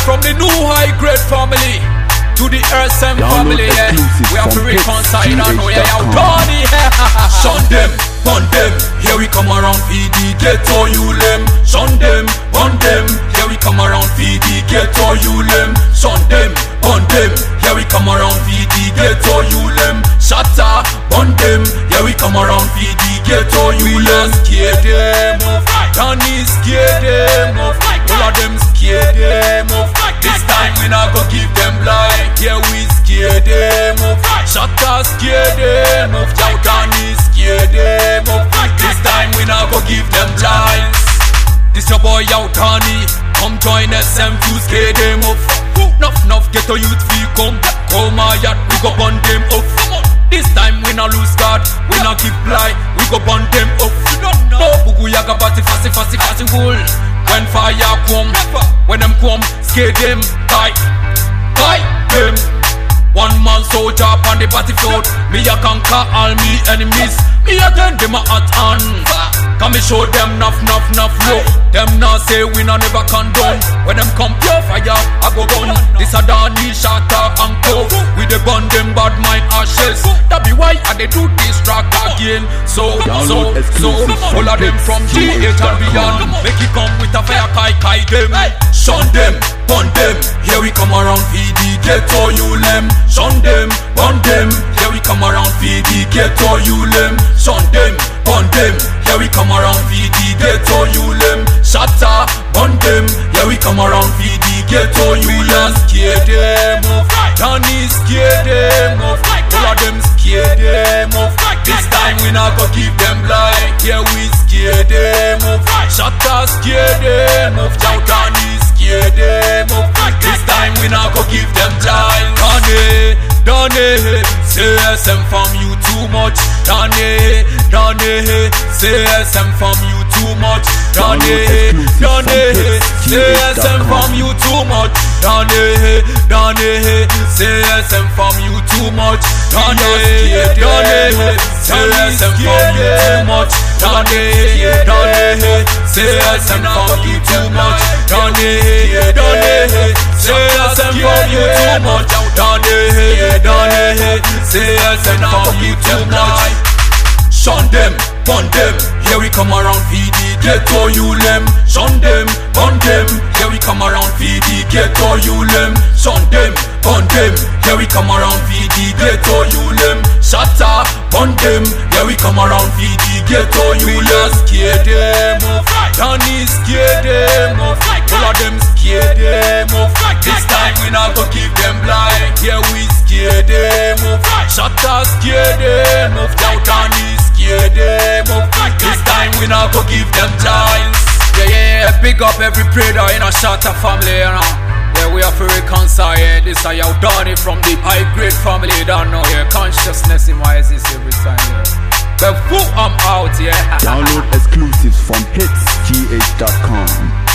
From the new high grade family to the RSM family, yeah. We have to reconcile and know, yeah, Donny, Shun them, bun them, here we come around VD, get all you lem. Shun them, bun them, here we come around VD, get all you lem. Shun them, bun them, here we come around VD, get all you lem. Shatter, bun them, here we come around VD, get all you lem. Scare them off, Donny scare them off, all of them scare them off. This time we not go give them blind. Yeah, we scare them off. Shatter scare them off. Donny scare them off. This time we not go give them blinds. This your boy Donny, come join SM to scare them off. Nuff get a youth feel come my yard, we go burn them off. This time we not lose God, we not keep lie, we go burn them off. No bugu yaga bati fasi wool. When fire come, when them come, scare them, fight them. One man soldier on the battlefield, me a conquer all me enemies. Me a turn them a hot hand. Can me show them enough look. Them now say we not never condone. When them come pure fire, I go gun. This a Donny shatter and cove. We the gun them bad mind ashes. That be why I they do this track again. So all of them from G8 and beyond. Make it come with a fire kai them. Shun them, bun them. Here we come around VD, get all you lem. Shun them, bun them. Here we come around VD, get all you lem. Shun them, bun them. Here we come around VD, get all you lem. Shatter, bun them. Here we come around VD, get all you lem. Scare them off, Donny scare them off. All of them scare them off. This time we not go give them blind. Yeah, we scare them off. Shatter scare them off. Donny scare them off. This time we not go give them blind. Donny, say SM from you too much. Donny, say SM from you too much. Donny, say SM from you too much. Donny, say SM from you too much. Donny, say SM from you too much. Donny, say SM from you too much. Donny, say SM from you too much. Donny, say SM from you too much. Shun them, bun them, here we come around VD, get all you lem. Shun them, bun them, here we come around VD, get all you lem. Shun them, bun them, here we come around VD, get all you lem. Shatter, bun them, here we come around VD, get all you lem. Scare them off, Donny scare them off. All of them scare them off. This time we not go give them blind. Yeah, we scare them off. Shatter scare them off. Donny scare them off. This time we not go give them giants. Yeah, big up every prayer in a Shatter family, you know. Yeah, we have to reconcile, yeah. This is how Donny from the high grade family, you don't know, yeah. Consciousness in my exist every time, yeah. But I'm out, yeah. Download exclusives from hitsgh.com.